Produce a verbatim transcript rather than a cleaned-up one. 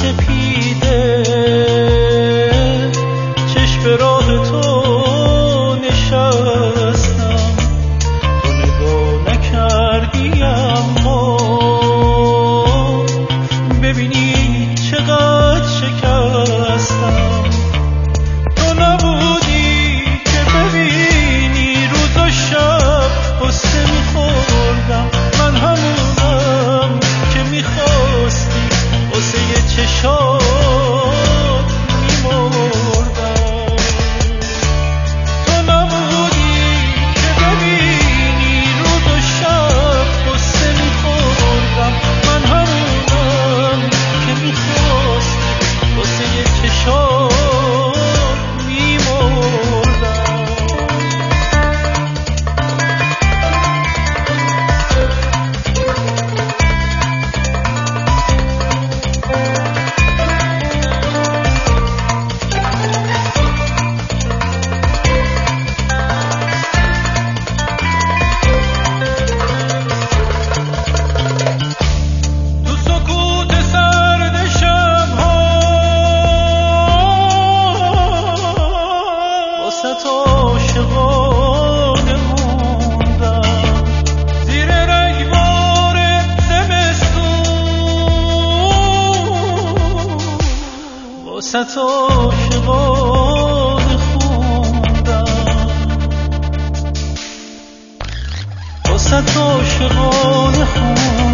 سپیده چشم به راه تو نشستم، تو نگاه نکردی اما ببینی چقدر شکستم. تو نبودی که ببینی روز و شب قصه میخوردم، من همونم که میخواستی قصه چشات میمردم. تو نبودی که ببینی روز و شب قصه میخوردم، من همونم که میخواستی قصه چشات عاشقانه موندم زیر رگبار زمستون، واسه عاشقانه خوندم، واسه عاشقانه خوندم.